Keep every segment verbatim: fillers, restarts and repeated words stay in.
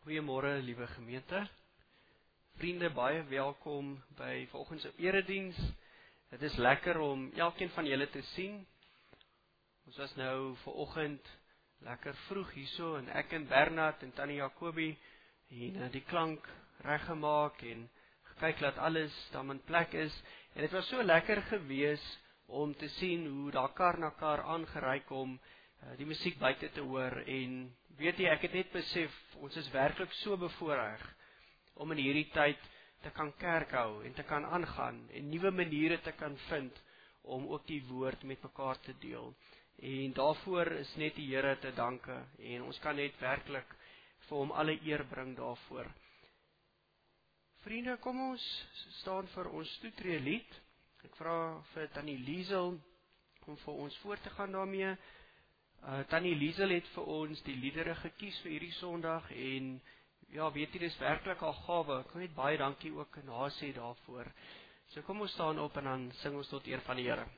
Goeiemôre, liewe gemeente. Vriende, baie welkom by vanoggend se erediens. Dit is lekker om elkeen van julle te sien. Ons was nou vanoggend lekker vroeg hierso en ek en Bernard en Tannie Jacobie en die klank reggemaak en gekyk dat alles dan in plek is. En dit was so lekker gewees om te sien hoe daar kar na kar aangery kom, die musiek buite te hoor en weet jy, ek het net besef, ons is werklik so bevoorreg om in hierdie tyd te kan kerk hou en te kan aangaan en nuwe maniere te kan vind om ook die woord met mekaar te deel. En daarvoor is net die Here te danke en ons kan net werklik vir hom alle eer bring daarvoor. Vriende, kom ons staan vir ons toetree lied. Ek vra vir Tannie Liesel om vir ons voor te gaan daarmee. Uh, Tannie Liesel het vir ons die liedere gekies vir hierdie Sondag en ja, weet jy, dis werklik al gawe. Ek kan net baie dankie ook na sê daarvoor. So kom ons staan op en dan sing ons tot eer van die Here.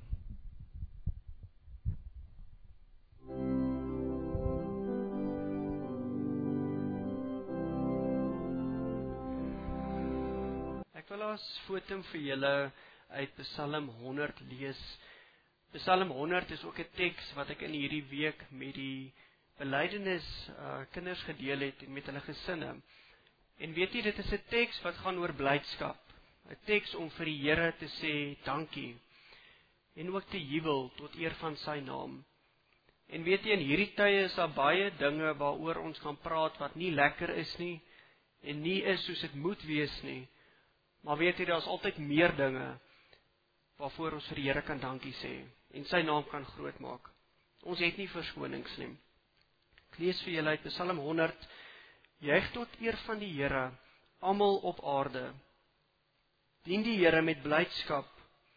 Ek wil as fotum vir julle uit Psalm honderd lees. Psalm honderd is ook 'n teks wat ek in hierdie week met die belydenis uh, kinders gedeel het en met hulle gesinne. En weet jy, dit is 'n teks wat gaan oor blydskap. 'n Teks om vir die Here te sê dankie. En ook te jubel tot eer van sy naam. En weet jy, in hierdie tye is daar baie dinge waaroor ons gaan praat wat nie lekker is nie en nie is soos dit moet wees nie. Maar weet jy, daar is altyd meer dinge waarvoor ons vir die Here kan dankie sê en sy naam kan groot maak. Ons het nie verskonings nie. Ek lees vir julle uit Psalm honderd. Juig tot eer van die Here, almal op aarde. Dien die Here met blydskap.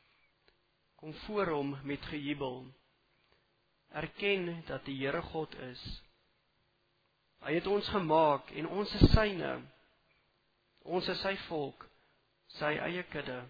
Kom voor hom met gejubel. Erken dat die Here God is. Hy het ons gemaak en ons is syne. Ons is sy volk, sy eie kudde.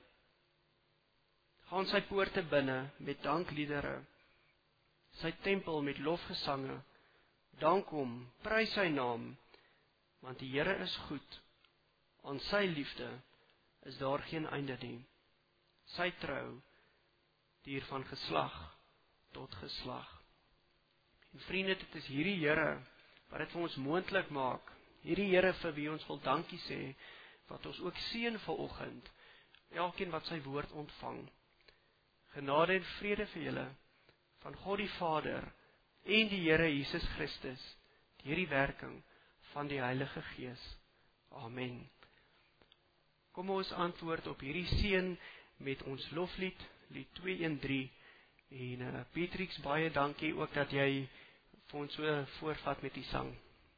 Gaan sy poorte binne met dankliedere, sy tempel met lofgesange. Dank hom, prys sy naam, want die Here is goed. Aan sy liefde is daar geen einde nie. Sy trou duur van geslag tot geslag. En vriende, dit is hierdie Here wat dit vir ons moontlik maak. Hierdie Here vir wie ons wil dankie sê, wat ons ook seën vanoggend, elkeen wat sy woord ontvang. Genade en vrede vir julle van God die Vader en die Here Jesus Christus, deur die werking van die Heilige Gees. Amen. Kom ons antwoord op hierdie seën met ons loflied, lied twee een drie. En uh, Pietrix, baie dankie ook dat jy vir ons so voorvat met die sang.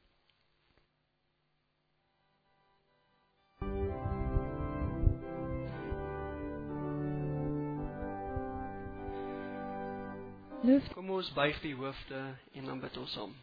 Kom ons buig die hoofde en dan bid ons saam.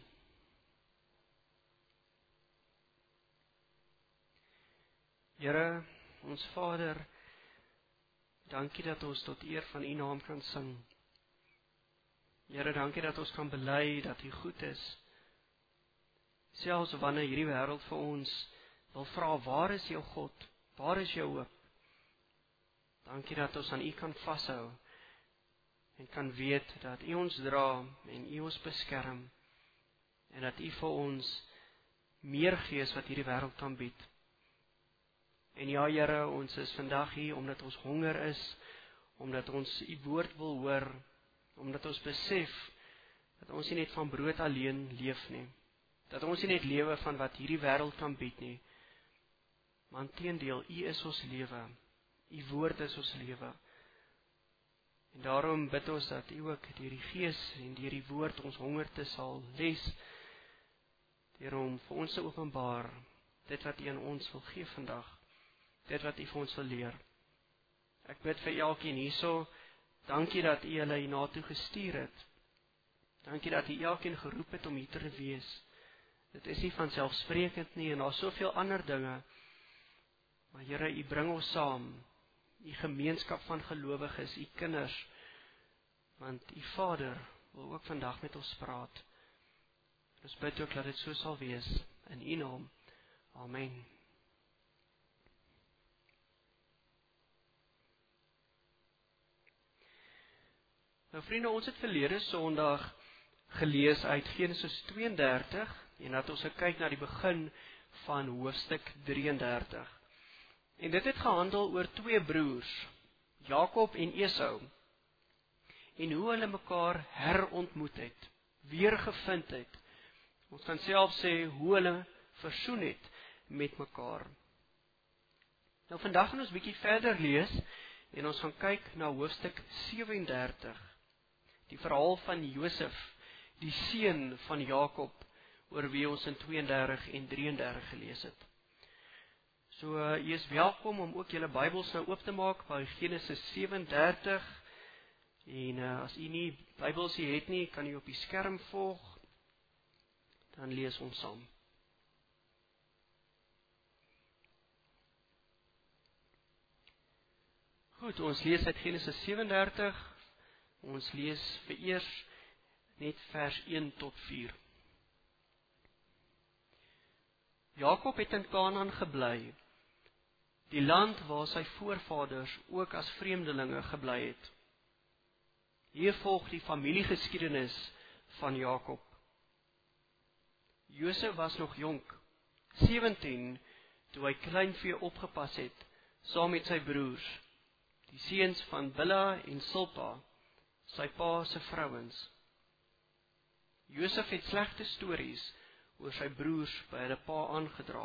Here, ons Vader, dankie dat ons tot eer van U naam kan sing. Here, dankie dat ons kan bely dat U goed is. Selfs wanneer hierdie wêreld vir ons wil vra, waar is jou God? Waar is jou hoop? Dankie dat ons aan U kan vashou en kan weet dat U ons dra en U ons beskerm en dat U vir ons meer gee as wat hierdie wêreld kan bied. En ja, Here, ons is vandag hier omdat ons honger is, omdat ons U woord wil hoor, omdat ons besef dat ons nie net van brood alleen leef nie, dat ons nie net lewe van wat hierdie wêreld kan bied nie, maar inteendeel, U is ons lewe, U woord is ons lewe. En daarom bid ons dat U ook deur die Gees en deur die woord ons honger te sal les, deur hom vir ons te openbaar, dit wat U aan ons wil gee vandag, dit wat U vir ons wil leer. Ek bid vir elkeen hierso, dankie dat U hulle hiernatoe gestuur het. Dankie dat U elkeen geroep het om hier te wees. Dit is nie vanselfsprekend nie en daar is soveel ander dinge. Maar Here, U bring ons saam. U gemeenskap van gelowiges, U kinders, want U Vader wil ook vandag met ons praat. Ons bid ook dat dit so sal wees in U naam. Amen. Nou vriende, ons het verlede Sondag gelees uit Genesis twee en dertig en dat ons gekyk na die begin van hoofstuk drie en dertig. En dit het gehandel oor twee broers, Jakob en Esau, en hoe hulle mekaar herontmoet het, weer gevind het. Ons kan self sê hoe hulle versoen het met mekaar. Nou vandag gaan ons bietjie verder lees en ons gaan kyk na hoofstuk sewe en dertig. Die verhaal van Josef, die seun van Jakob, oor wie ons in twee en dertig en drie en dertig gelees het. So, uh, jy is welkom om ook julle Bybels nou oop te maak by Genesis sewe en dertig. En uh, as jy nie Bybels hier het nie, kan jy op die skerm volg. Dan lees ons saam. Goed, ons lees uit Genesis sewe en dertig. Ons lees vereers net vers een tot vier. Jakob het in Kanaan gebly, die land waar sy voorvaders ook as vreemdelinge gebly het. Hier volg die familiegeskiedenis van Jakob. Josef was nog jonk, sewentien, toe hy kleinvee opgepas het, saam met sy broers, die seuns van Bilha en Silpa, sy pa se vrouens. Josef het slegte stories oor sy broers by hulle pa aangedra.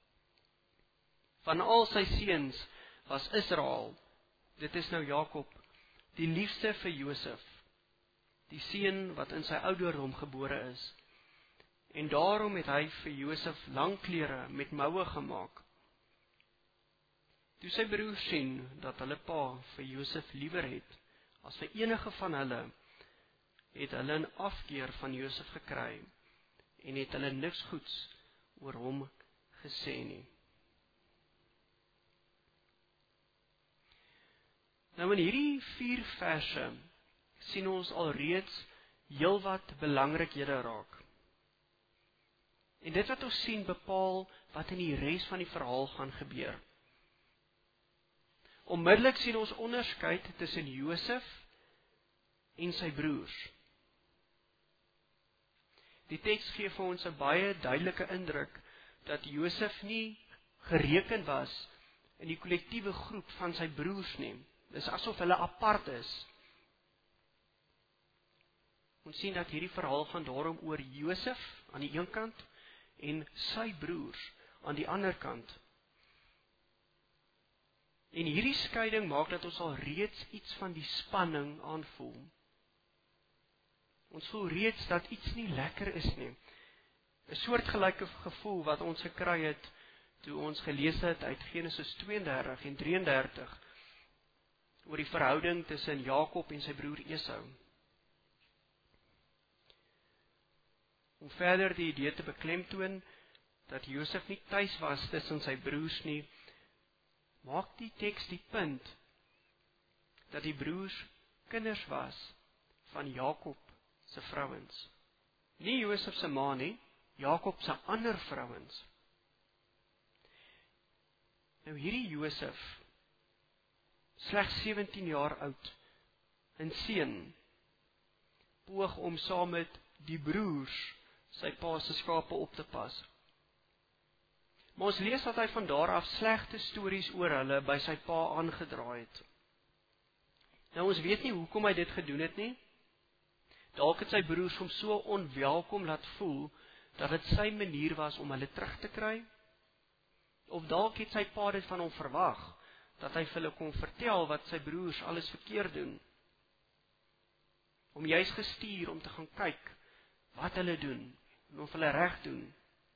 Van al sy seuns was Israel, dit is nou Jakob, die liefste vir Josef, die seun wat in sy ouderdom gebore is. En daarom het hy vir Josef lang klere met moue gemaak. Toe sy broers sien dat hulle pa vir Josef liewer het as vir enige van hulle, het hulle 'n afkeer van Josef gekry en het hulle niks goeds oor hom gesê nie. Nou in hierdie vier verse sien ons alreeds heelwat belangrikhede raak. En dit wat ons sien bepaal wat in die res van die verhaal gaan gebeur. Onmiddellik sien ons onderskeid tussen Josef en sy broers. Die teks gee vir ons 'n baie duidelike indruk dat Josef nie gereken was in die kollektiewe groep van sy broers nie. Dis asof hulle apart is. Ons sien dat hierdie verhaal gaan daarom oor Josef aan die een kant en sy broers aan die ander kant. En hierdie skeiding maak dat ons al reeds iets van die spanning aanvoel. Ons voel reeds dat iets nie lekker is nie. 'n Soortgelyke gevoel wat ons gekry het toe ons gelees het uit Genesis twee en dertig en drie en dertig oor die verhouding tussen Jakob en sy broer Esau. Om verder die idee te beklemtoon dat Josef nie tuis was tussen sy broers nie, maak die teks die punt dat die broers kinders was van Jakob se vrouens. Nie Josef se ma nie, Jakob se ander vrouens. Nou hierdie Josef, slegs sewentien jaar oud, 'n seun, poog om saam met die broers sy pa se skape op te pas. Maar ons lees dat hy van daar af slegte stories oor hulle by sy pa aangedraai het. Nou ons weet nie hoekom hy dit gedoen het nie. Dalk het sy broers hom so onwelkom laat voel, dat dit sy manier was om hulle terug te kry. Of dalk het sy pa dit van hom verwag, dat hy vir hulle kon vertel wat sy broers alles verkeerd doen. Om juis gestuur om te gaan kyk wat hulle doen, en of hulle reg doen.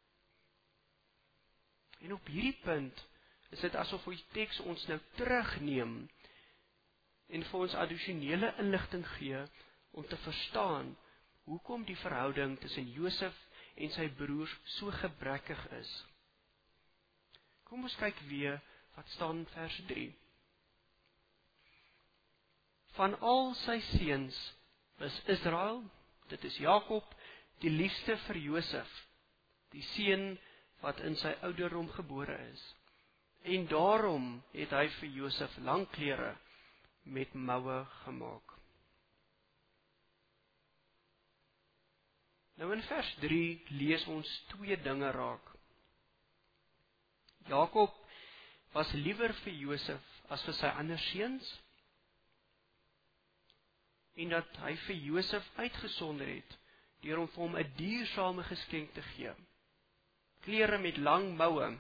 En op hierdie punt is dit asof die teks ons nou terugneem en vir ons addisionele inligting gee om te verstaan hoekom die verhouding tussen Josef en sy broers so gebrekkig is. Kom ons kyk weer wat staan in vers drie. Van al sy seuns was Israel, dit is Jakob, die liefste vir Josef, die seun wat in sy ouderdom gebore is. En daarom het hy vir Josef lang klere met moue gemaak. Nou in vers drie lees ons twee dinge raak. Jakob was liewer vir Josef as vir sy ander seuns, en dat hy vir Josef uitgesonder het, deur om vir hom 'n diersame geskenk te gee. Klere met lang moue.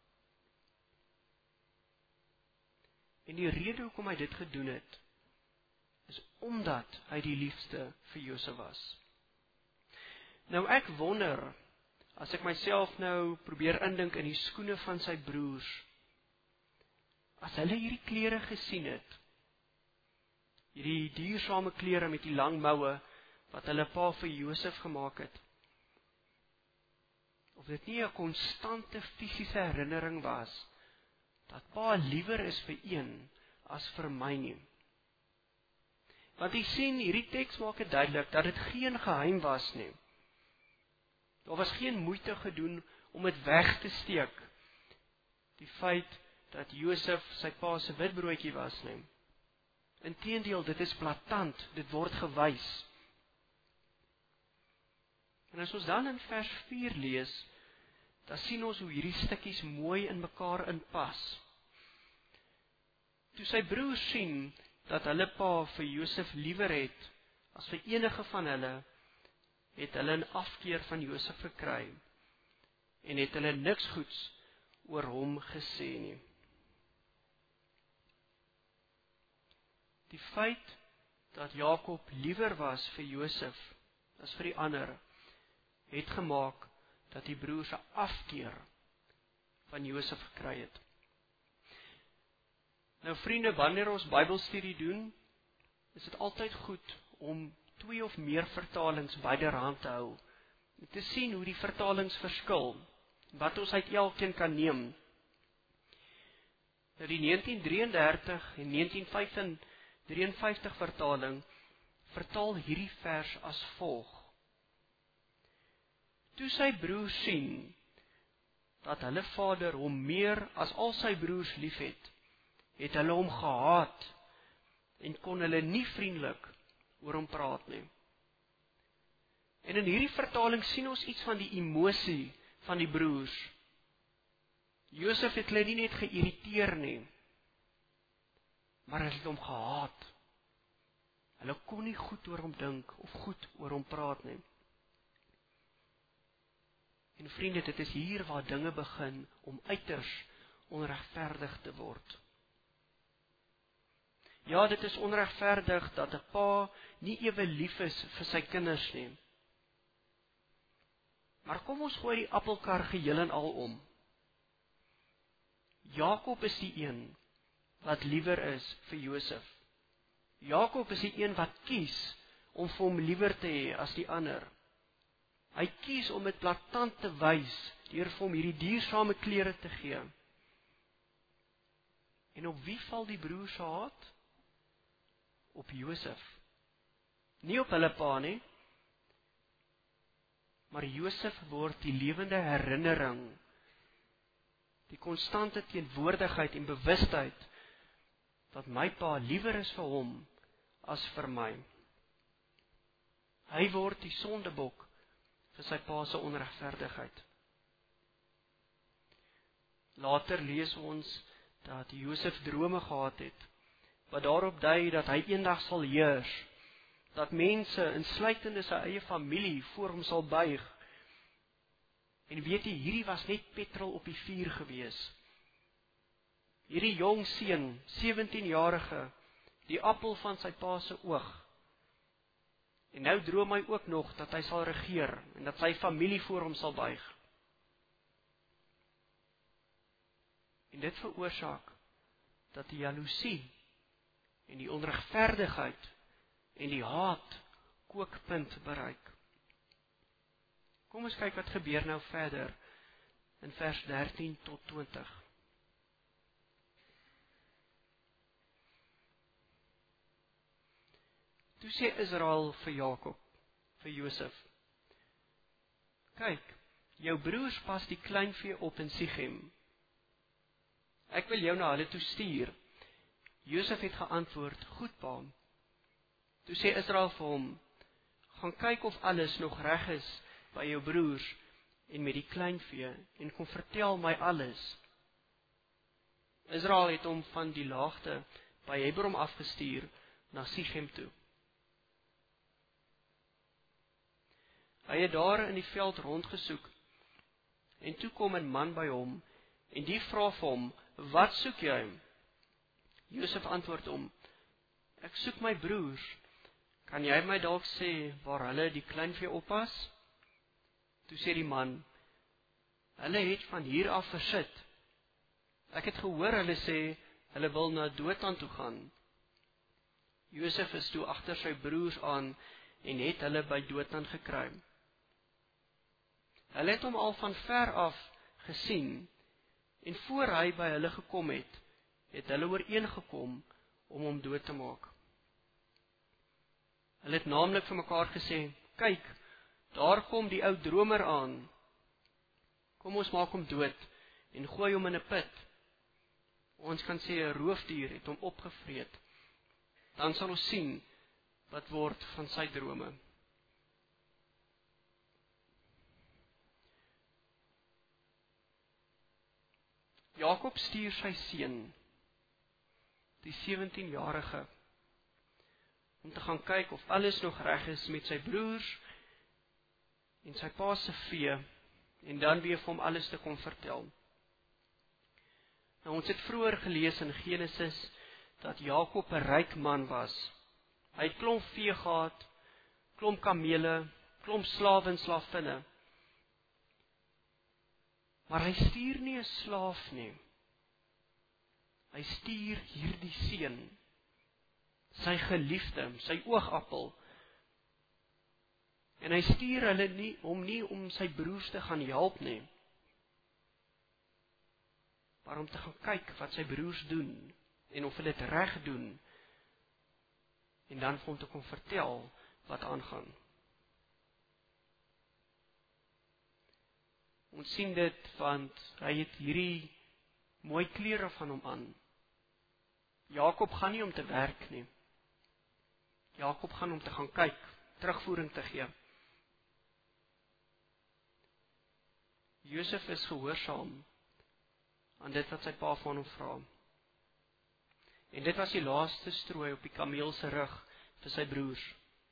En die rede hoekom hy dit gedoen het, is omdat hy die liefste vir Josef was. Nou ek wonder, as ek myself nou probeer indink in die skoene van sy broers, as hulle hierdie klere gesien het, hierdie diersame klere met die lang moue, wat hulle pa vir Josef gemaak het, of dit nie 'n konstante fisiese herinnering was, dat pa liewer is vir een, as vir my nie. Want jy sien, hierdie teks maak dit duidelik, dat dit geen geheim was nie. Daar was geen moeite gedoen om dit weg te steek, die feit dat Josef sy pa se witbroodjie was nie. Inteendeel, dit is blaatant, dit word gewys. En as ons dan in vers vier lees, dan sien ons hoe hierdie stukkies mooi in mekaar inpas. Toe sy broers sien, dat hulle pa vir Josef liewer het, as vir enige van hulle, het hulle 'n afkeer van Josef gekry, en het hulle niks goeds oor hom gesê nie. Die feit dat Jakob liewer was vir Josef as vir die ander, het gemaak dat die broers 'n afkeer van Josef gekry het. Nou vriende, wanneer ons Bybelstudie doen, is dit altyd goed om twee of meer vertalings byderhand te hou, om te sien hoe die vertalings verskil, wat ons uit elkeen kan neem. Nou die negentien drieëndertig en negentien vyfenvyftig vertaling vertaal hierdie vers as volg: Toe sy broers sien dat hulle vader hom meer as al sy broers liefhet, het hulle hom gehaat en kon hulle nie vriendelik oor hom praat nie. En in hierdie vertaling sien ons iets van die emosie van die broers. Josef het hulle nie net geïrriteer nie, maar hulle het hom gehaat. Hulle kon nie goed oor hom dink of goed oor hom praat nie. En vriende, dit is hier waar dinge begin om uiters onregverdig te word. Ja, dit is onregverdig dat 'n pa nie ewe lief is vir sy kinders nie. Maar kom ons gooi die appelkar geheel en al om. Jakob is die een wat liewer is vir Josef. Jakob is die een wat kies om vir hom liewer te hê as die ander. Hy kies om dit blaatant te wys deur vir hom hierdie diersame klere te gee. En op wie val die broers se haat? Op Josef. Nie op hulle pa nie, maar Josef word die lewende herinnering, die konstante teenwoordigheid en bewustheid, dat my pa liewer is vir hom as vir my. Hy word die sondebok vir sy pa se onregverdigheid. Later lees ons dat Josef drome gehad het, wat daarop dui dat hy eendag sal heers, dat mense, insluitende sy eie familie, voor hom sal buig. En weet jy, hierdie was net petrol op die vuur gewees. Hierdie jong seun, sewentienjarige, die appel van sy pa se oog. En nou droom hy ook nog dat hy sal regeer, en dat sy familie voor hom sal buig. En dit veroorsaak dat die jaloesie en die onregverdigheid en die haat kookpunt bereik. Kom ons kyk wat gebeur nou verder in vers dertien tot twintig. Toe sê Israel vir Jakob, vir Josef: Kyk, jou broers pas die kleinvee op in Sichem. Ek wil jou na hulle toe stuur. Josef het geantwoord, goed pa. Toe sê Israel vir hom, gaan kyk of alles nog reg is by jou broers en met die kleinvee, en kom vertel my alles. Israel het hom van die laagte by Hebron afgestuur na Sichem toe. Hy het daar in die veld rondgesoek, en toe kom 'n man by hom, en die vra vir hom, wat soek jy? Josef antwoord hom, ek soek my broers, kan jy my dalk sê waar hulle die kleinvee oppas? Toe sê die man, hulle het van hier af versit. Ek het gehoor hulle sê, hulle wil na Dothan toe gaan. Josef is toe agter sy broers aan, en het hulle by Dothan gekry. Hulle het hom al van ver af gesien, en voor hy by hulle gekom het, het hulle ooreengekom om hom dood te maak. Hulle het naamlik vir mekaar gesê, kyk, daar kom die ou dromer aan. Kom ons maak hom dood, en gooi hom in 'n put. Ons kan sê 'n roofdier het hom opgevreet. Dan sal ons sien wat word van sy drome. Jakob stuur sy seun, die sewentienjarige, om te gaan kyk of alles nog reg is met sy broers en sy pa se vee, en dan weer vir hom alles te kom vertel. Nou, ons het vroeër gelees in Genesis dat Jakob 'n ryk man was. Hy het klomp vee gehad, klomp kamele, klomp slawe en slavinne. Maar hy stuur nie 'n slaaf nie. Hy stuur hierdie seun, sy geliefde, sy oogappel. En hy stuur hulle nie om nie om sy broers te gaan help nie, maar om te gaan kyk wat sy broers doen en of hulle dit reg doen, en dan vir hom te kom vertel wat aangaan. Ons sien dit want hy het hierdie mooi klere van hom aan. Jakob gaan nie om te werk nie. Jakob gaan om te gaan kyk, terugvoering te gee. Josef is gehoorsaam aan dit wat sy pa van hom vra. En dit was die laaste strooi op die kameel se rug vir sy broers.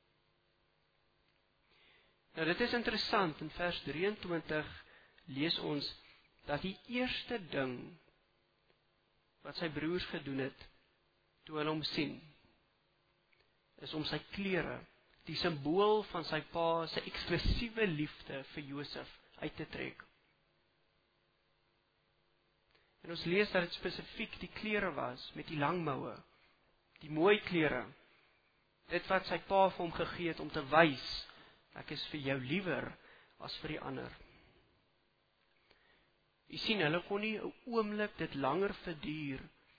Nou dit is interessant, in vers drieëntwintig lees ons dat die eerste ding wat sy broers gedoen het, toe hulle hom sien, is om sy klere, die simbool van sy pa se eksklusiewe liefde vir Josef, uit te trek. En ons lees dat dit spesifiek die klere was, met die lang moue, die mooi klere, dit wat sy pa vir hom gegee het om te wys, ek is vir jou liewer as vir die ander. Jy sien, hulle kon nie 'n oomblik dit langer verduur,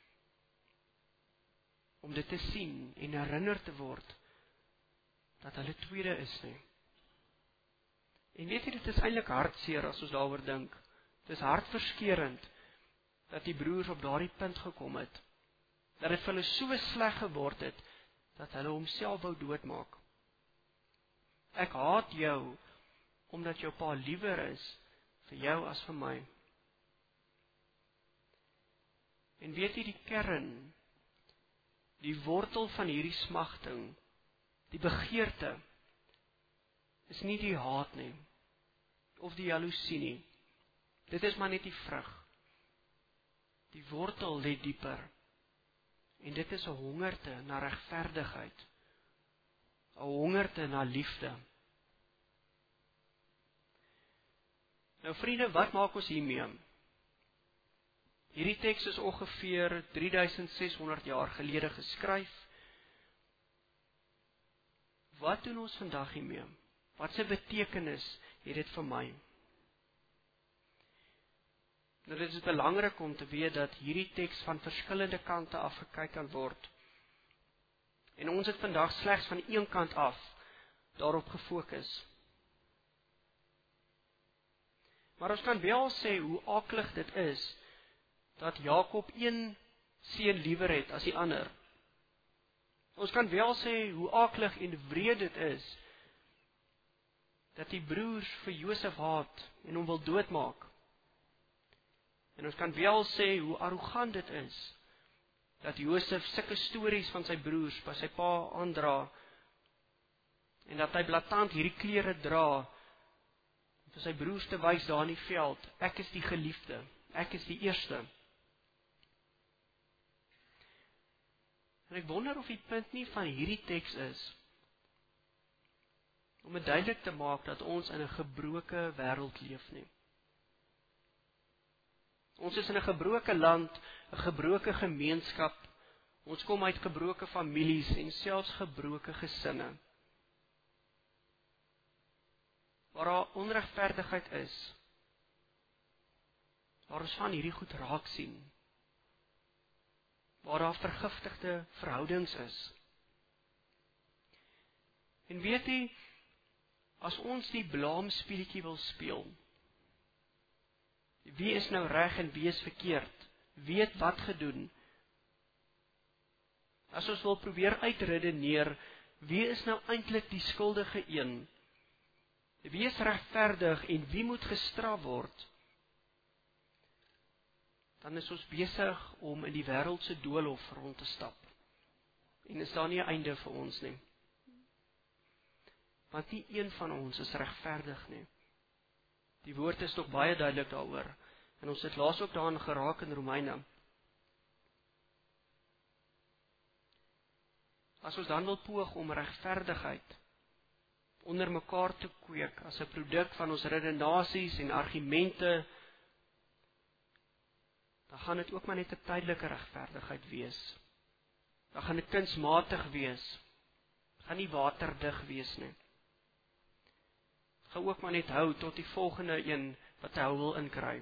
om dit te sien en herinner te word, dat hulle tweede is nie. En weet jy, dit is eintlik hartseer as ons daaroor dink. Dit is hartverskeurend, dat die broers op daardie punt gekom het, dat dit vir hulle so sleg geword het, dat hulle homself wou doodmaak. Ek haat jou, omdat jou pa liewer is vir jou as vir my. En weet jy, die kern, die wortel van hierdie smagting, die begeerte, is nie die haat nie, of die jaloesie nie. Dit is maar net die vrug. Die wortel lê dieper, en dit is 'n hongerte na regverdigheid, 'n hongerte na liefde. Nou vriende, wat maak ons hiermee? Hierdie teks is ongeveer drie duisend ses honderd jaar gelede geskryf. Wat doen ons vandag hiermee? Wat se betekenis het dit vir my? Nou, dit is belangrik om te weet dat hierdie teks van verskillende kante af gekyk kan word. En ons het vandag slegs van een kant af daarop gefokus. Maar ons kan wel sê hoe aklig dit is, dat Jakob een seun liewer het as die ander. Ons kan wel sê hoe aklig en wreed dit is, dat die broers vir Josef haat en hom wil doodmaak. En ons kan wel sê hoe arrogant dit is, dat Josef sulke stories van sy broers by sy pa aandra, en dat hy blaatant hierdie klere dra, om vir sy broers te wys daar in die veld, ek is die geliefde, ek is die eerste. En ek wonder of die punt nie van hierdie teks is, om dit duidelik te maak dat ons in 'n gebroke wêreld leef nie. Ons is in 'n gebroke land, 'n gebroke gemeenskap, ons kom uit gebroke families en selfs gebroke gesinne. Waar daar onregverdigheid is, waar ons van hierdie goed raak sien, waar daar vergiftigde verhoudings is. En weet jy, as ons die blaamspeletjie wil speel, wie is nou reg en wie is verkeerd, wie het wat gedoen, as ons wil probeer uitredeneer, wie is nou eintlik die skuldige een, wie is regverdig en wie moet gestraf word, dan is ons besig om in die wêreld se doolhof rond te stap. En is daar nie 'n einde vir ons nie. Want nie een van ons is regverdig nie. Die woord is tog baie duidelik daaroor. En ons het laas ook daaraan geraak in Romeine. As ons dan wil poog om regverdigheid onder mekaar te kweek as 'n produk van ons redenasies en argumente, dan gaan dit ook maar net 'n tydelike regverdigheid wees. Dan gaan dit kunsmatig wees. Gaan nie waterdig wees nie. Gaan ook maar net hou tot die volgende een wat hy wil inkry.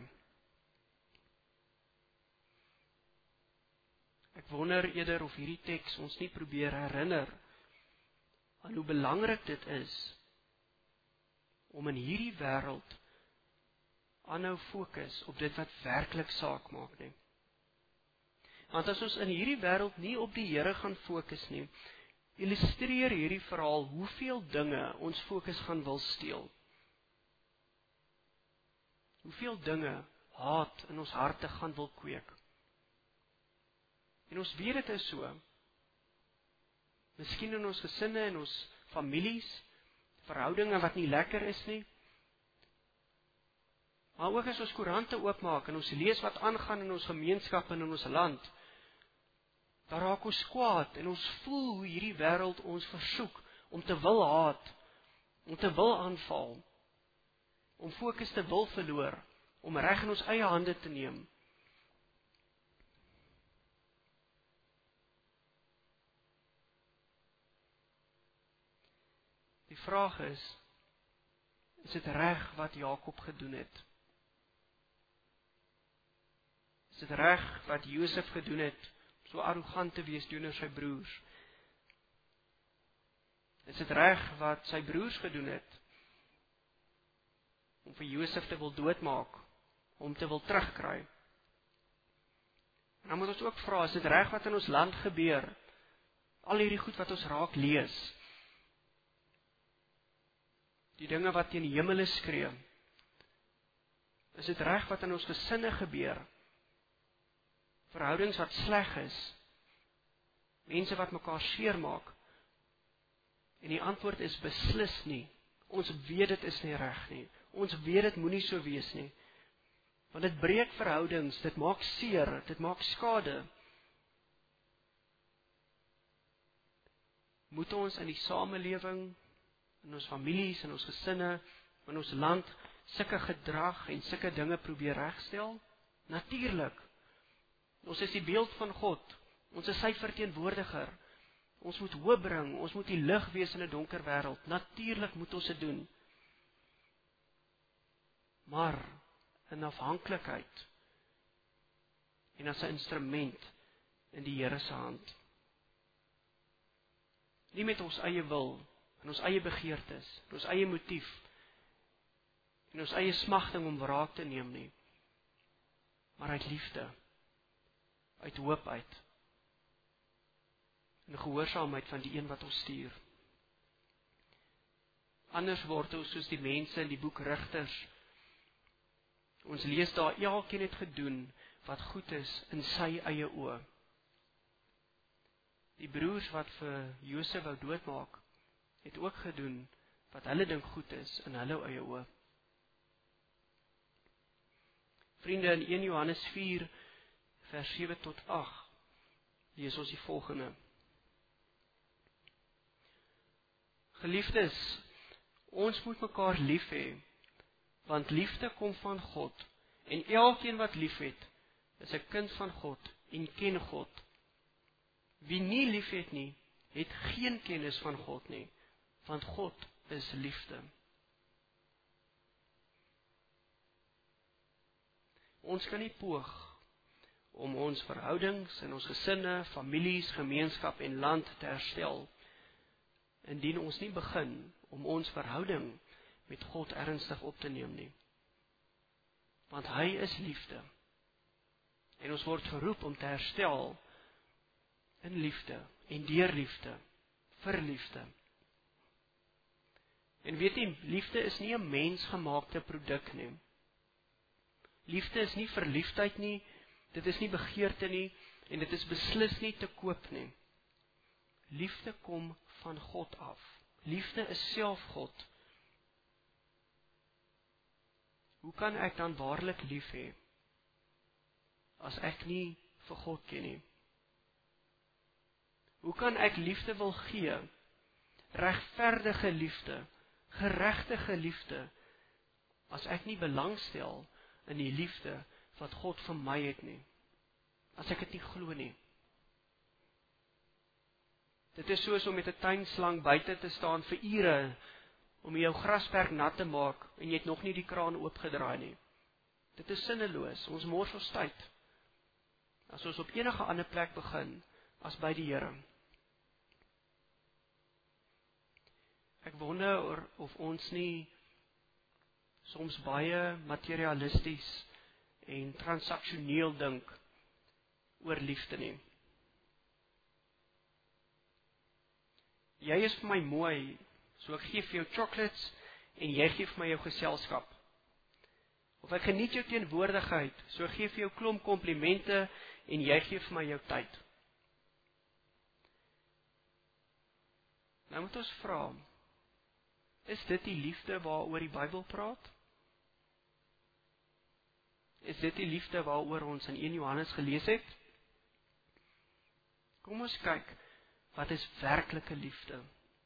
Ek wonder eerder of hierdie teks ons nie probeer herinner aan hoe belangrik dit is om in hierdie wêreld aanhou fokus op dit wat werklik saak maak nie. Want as ons in hierdie wêreld nie op die Here gaan fokus nie, illustreer hierdie verhaal hoeveel dinge ons fokus gaan wil steel. Hoeveel dinge haat in ons harte gaan wil kweek. En ons weet dit is so. Miskien in ons gesinne en ons families, verhoudinge wat nie lekker is nie. Maar ook as ons koerante oopmaak en ons lees wat aangaan in ons gemeenskap en in ons land, daar raak ons kwaad en ons voel hoe hierdie wêreld ons versoek om te wil haat, om te wil aanval, om fokus te wil verloor, om reg in ons eie hande te neem. Die vraag is, is dit reg wat Jakob gedoen het? Is dit reg wat Josef gedoen het, so arrogant te wees teenoor sy broers? Is dit reg wat sy broers gedoen het, om vir Josef te wil doodmaak, om te wil terugkry? En dan moet ons ook vra, is dit reg wat in ons land gebeur? Al hierdie goed wat ons raak lees, die dinge wat teen die hemel skree, is dit reg wat in ons gesinne gebeur? Verhoudings wat sleg is, mense wat mekaar seermaak, en die antwoord is beslis nie. Ons weet dit is nie reg nie. Ons weet dit moenie so wees nie. Want dit breek verhoudings, dit maak seer, dit maak skade. Moet ons in die samelewing, in ons families, in ons gesinne, in ons land, sulke gedrag en sulke dinge probeer regstel? Natuurlik. Ons is die beeld van God. Ons is sy verteenwoordiger. Ons moet hoop bring. Ons moet die lig wees in 'n donker wêreld. Natuurlik moet ons dit doen. Maar in afhanklikheid en as 'n instrument in die Here se hand. Nie met ons eie wil, en ons eie begeertes, ons eie motief, en ons eie smagting om wraak te neem nie, maar uit liefde, uit hoop uit, en gehoorsaamheid van die een wat ons stuur. Anders word ons soos die mense in die boek Rigters. Ons lees daar, elkeen het gedoen wat goed is in sy eie oë. Die broers wat vir Josef wou doodmaak, het ook gedoen wat hulle dink goed is in hulle eie oë. Vriende, in eerste Johannes vier, vers sewe tot agt, lees ons die volgende. Geliefdes, ons moet mekaar lief hê, want liefde kom van God, en elkeen wat lief het, is 'n kind van God en ken God. Wie nie lief het nie, het geen kennis van God nie, want God is liefde. Ons kan nie poog om ons verhoudings in ons gesinne, families, gemeenskap en land te herstel, indien ons nie begin om ons verhouding met God ernstig op te neem nie. Want hy is liefde. En ons word geroep om te herstel in liefde en deur liefde, vir liefde. En weet jy, liefde is nie 'n mensgemaakte produk nie. Liefde is nie verliefdheid nie, dit is nie begeerte nie, en dit is beslis nie te koop nie. Liefde kom van God af. Liefde is self God. Hoe kan ek dan waarlik lief hê, as ek nie vir God ken nie? Hoe kan ek liefde wil gee, regverdige liefde, geregtige liefde, as ek nie belangstel in die liefde wat God vir my het nie, as ek dit nie glo nie? Dit is soos om met 'n tuinslang buite te staan vir ure, om jou grasperk nat te maak, en jy het nog nie die kraan oopgedraai nie. Dit is sinneloos, ons mors ons tyd, as ons op enige ander plek begin, as by die Here. Ek wonder of ons nie soms baie materialisties en transaksioneel dink oor liefde nie. Jy is vir my mooi, so ek gee vir jou chocolates en jy gee vir my jou geselskap. Of ek geniet jou teenwoordigheid, so ek gee vir jou klomp komplimente en jy gee vir my jou tyd. Nou moet ons vra, is dit die liefde waaroor die Bybel praat? Is dit die liefde waaroor ons in eerste Johannes gelees het? Kom ons kyk, wat is werklike liefde?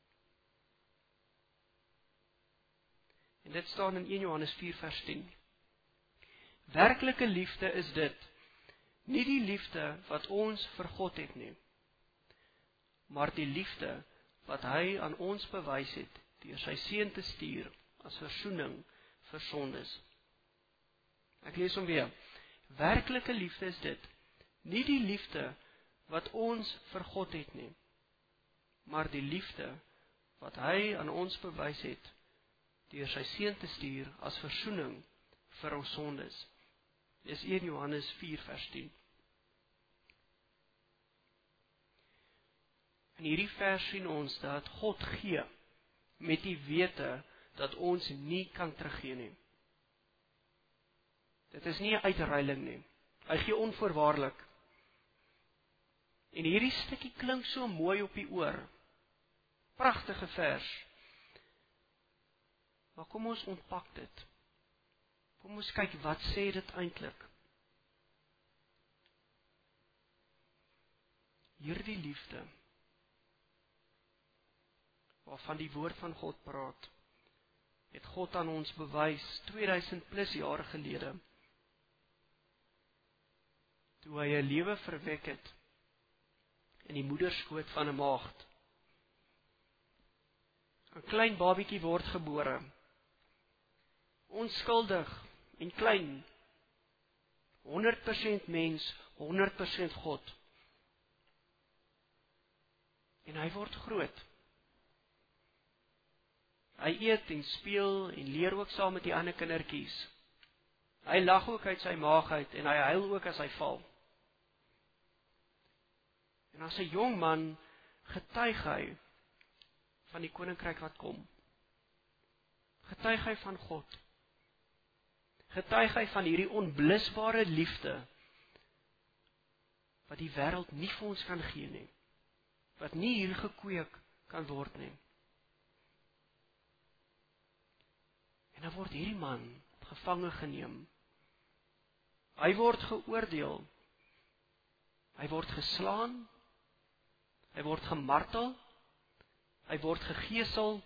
En dit staan in eerste Johannes vier vers tien. Werklike liefde is dit, nie die liefde wat ons vir God het nie, maar die liefde wat hy aan ons bewys het, deur sy seun te stuur, as versoening vir sondes. Ek lees hom weer. Werklike liefde is dit, nie die liefde wat ons vir God het nie, maar die liefde wat hy aan ons bewys het, deur sy seun te stuur, as versoening vir ons sondes. Dis eerste Johannes vier vers tien. In hierdie vers sien ons dat God gee, met die wete dat ons nie kan teruggee nie. Dit is nie 'n uitruiling nie. Hy gee onvoorwaardelik. En hierdie stukkie klink so mooi op die oor. Pragtige vers. Maar kom ons ontpak dit. Kom ons kyk, wat sê dit eintlik? Hierdie liefde, waarvan die woord van God praat, het God aan ons bewys tweeduisend plus jare gelede, toe hy 'n lewe verwek het in die moederskoot van 'n maagd. 'n Klein babietjie word gebore, onskuldig en klein, honderd persent mens, honderd persent God. En hy word groot. Hy eet en speel en leer ook saam met die ander kindertjies. Hy lag ook uit sy maag uit en hy huil ook as hy val. En as 'n jong man getuig hy van die koninkryk wat kom. Getuig hy van God. Getuig hy van hierdie onblusbare liefde wat die wêreld nie vir ons kan gee nie. Wat nie hier gekweek kan word nie. En dan word hierdie man gevange geneem. Hy word geoordeel. Hy word geslaan. Hy word gemartel. Hy word gegesel.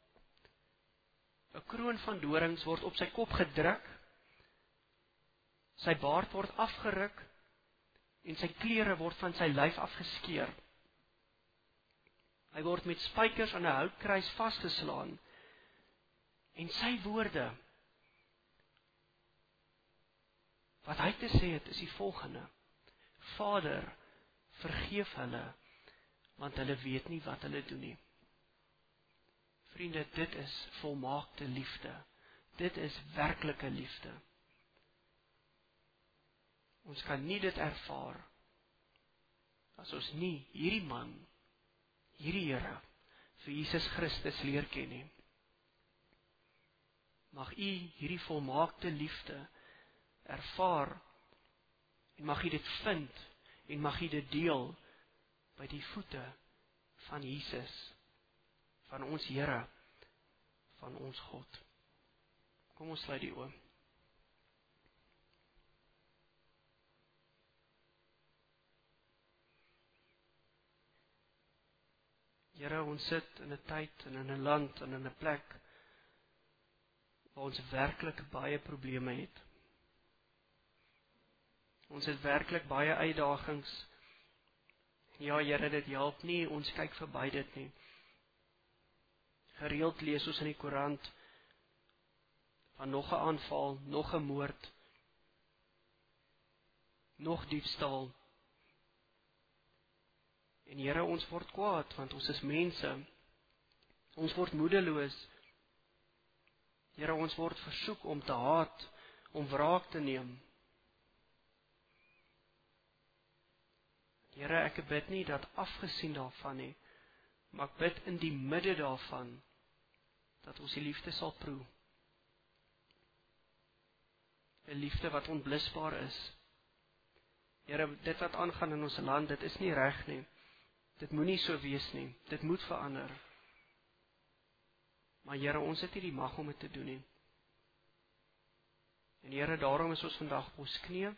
'n kroon van dorings word op sy kop gedruk. Sy baard word afgeruk en sy klere word van sy lyf afgeskeur. Hy word met spykers aan 'n houtkruis vasgeslaan. En sy woorde wat hy te sê het is die volgende: Vader, vergeef hulle, want hulle weet nie wat hulle doen nie. Vriende, dit is volmaakte liefde. Dit is werklike liefde. Ons kan nie dit ervaar as ons nie hierdie man, hierdie Here, vir Jesus Christus leer ken nie. Mag u hierdie volmaakte liefde ervaar en mag u dit vind en mag u dit deel by die voete van Jesus, van ons Here, van ons God. Kom ons sluit die oë. Here, ons sit in 'n tyd en in 'n land en in 'n plek waar ons werklik baie probleme het. Ons het werklik baie uitdagings. Ja, Here, dit help nie, ons kyk verby dit nie. Gereeld lees ons in die koerant van nog 'n aanval, nog 'n moord, nog diefstal. En Here, ons word kwaad, want ons is mense. Ons word moedeloos. Here, ons word versoek om te haat, om wraak te neem. Here, ek bid nie dat afgesien daarvan nie, maar ek bid in die midde daarvan, dat ons die liefde sal proe. 'n Liefde wat onblusbaar is. Here, dit wat aangaan in ons land, dit is nie reg nie. Dit moenie so wees nie. Dit moet verander. Maar Here, ons het nie die mag om dit te doen nie. En Here, daarom is ons vandag op ons knieë.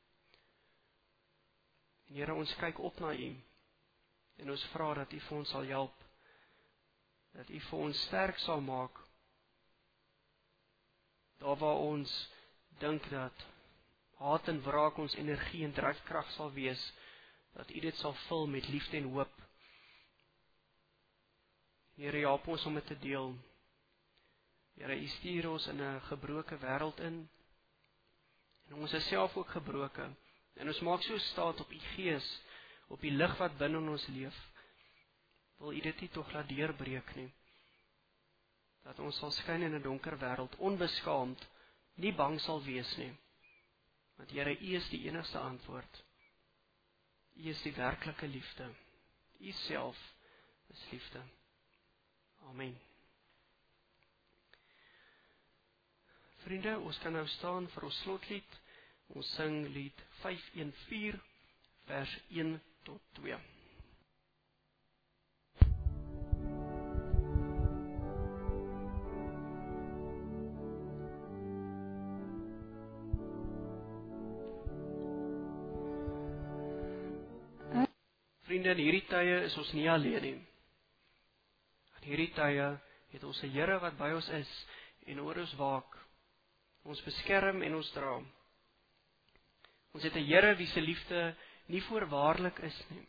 En Here, ons kyk op na U. En ons vra dat U vir ons sal help. Dat U vir ons sterk sal maak. Daar waar ons dink dat haat en wraak ons energie en dryfkrag sal wees, dat U dit sal vul met liefde en hoop. Here, help ons om dit te deel. Here, U stuur ons in 'n gebroke wêreld in. En ons is self ook gebroke. En ons maak so staat op U Gees, op die lig wat binne in ons leef. Wil U dit nie tog laat deurbreek nie. Dat ons sal skyn in 'n donker wêreld, onbeskaamd, nie bang sal wees nie. Want Here, U is die enigste antwoord. U is die werklike liefde. U self is liefde. Amen. Vriende, ons kan nou staan vir ons slotlied. Ons sing lied vyf een vier, vers een tot twee. Vriende, in hierdie tye is ons nie alleen nie. In hierdie tye het ons 'n Here wat by ons is en oor ons waak. Ons beskerm en ons dra. Ons het 'n Here wie se liefde nie voorwaardelik is nie.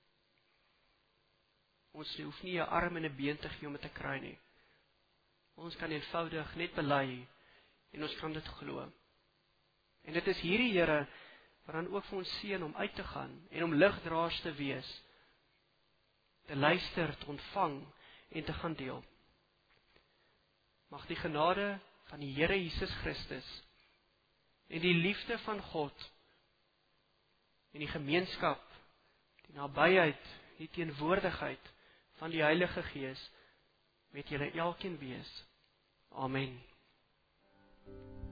Ons hoef nie 'n arm en 'n been te gee om dit te kry nie. Ons kan eenvoudig net bely en ons kan dit glo. En dit is hierdie Here wat dan ook vir ons seën om uit te gaan en om ligdraers te wees, te luister, te ontvang en te gaan deel. Mag die genade van die Here Jesus Christus en die liefde van God en die gemeenskap, die nabyheid, die teenwoordigheid van die Heilige Gees met julle elkeen wees. Amen.